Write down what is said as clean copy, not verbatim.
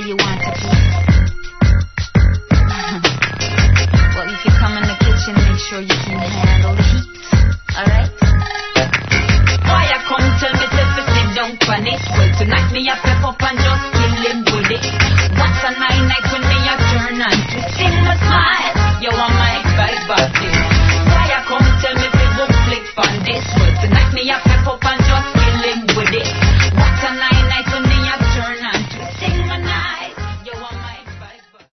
you want to be. Well, if you come in the kitchen, make sure you can handle the heat. Alright? Why I come tell me to sit down on it? Well, tonight me have to